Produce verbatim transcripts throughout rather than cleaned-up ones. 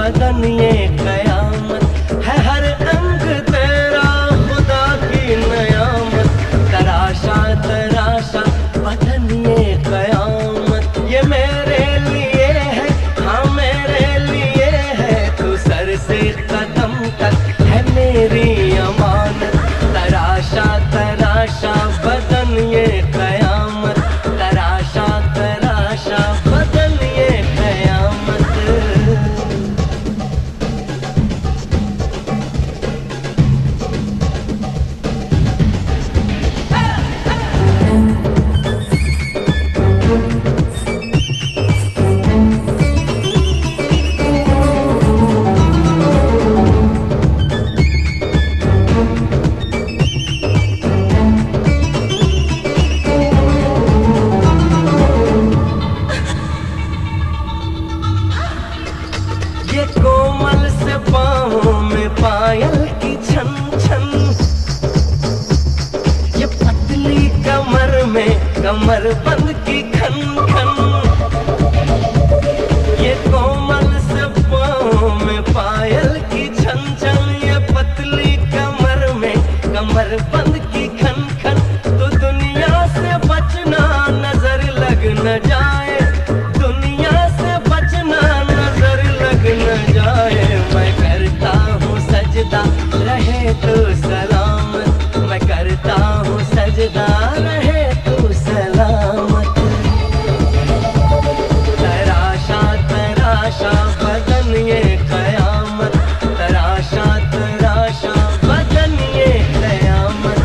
बदन ये कयामत है, हर अंग तेरा खुदा की नयामत। तराशा तराशा बदन ये कयामत, ये मेरे लिए है, हाँ मेरे लिए है। तू सर से कदम तक है मेरी अमानत। तराशा तराशा बदन ये कयामत, तराशा तराशा बदन ये कयामत। ये कोमल से पाँवों में पायल की छन छन, ये पतली कमर में कमर बंद की खन खन। ये कोमल से पाँवों में पायल की छन छन, ये पतली कमर में कमर बंद की खन खन। तो दुनिया से बचना नजर लग न जाए, दुनिया से बचना नजर लग न जाए। मैं करता हूँ सजदा रहे तो सलामत, मैं करता हूँ सजदा रहे तो सलामत। तराशा तराशा बदन ये कयामत, तराशा तराशा बदन ये कयामत।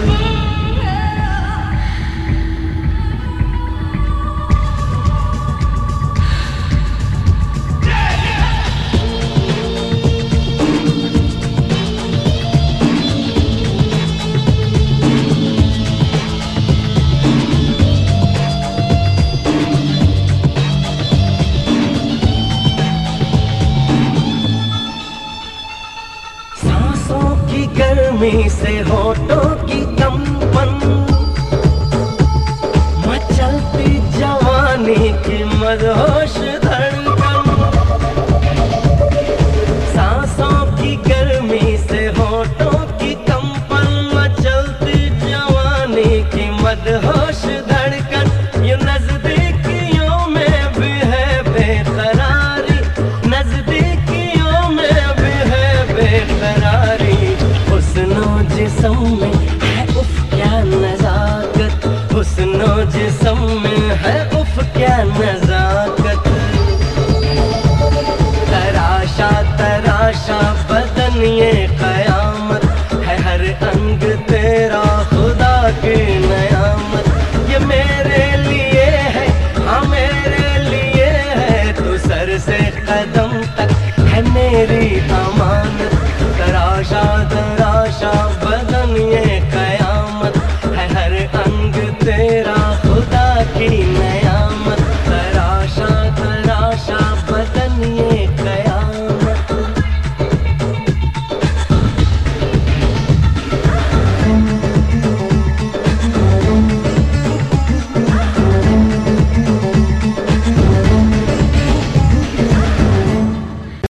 सांसों की गर्मी से होठों की कंपन, मचलती जवानी की मदहोश धड़कन। सांसों की गर्मी से होठों की कंपन, मचलती जवानी की मदहोश धड़कन। ये नजदीकियों में भी है बेकरारी, नजदीकियों में भी है बेकरारी। हुस्नो जिस्म में है उफ क्या नजाकत, हुस्नो जिस्म में है उफ क्या नजाकत। तराशा तराशा बदन ये कयामत है, हर अंग तेरा खुदा की नयामत। ये मेरे लिए है, हाँ मेरे लिए है। तू सर से कदम तक है मेरी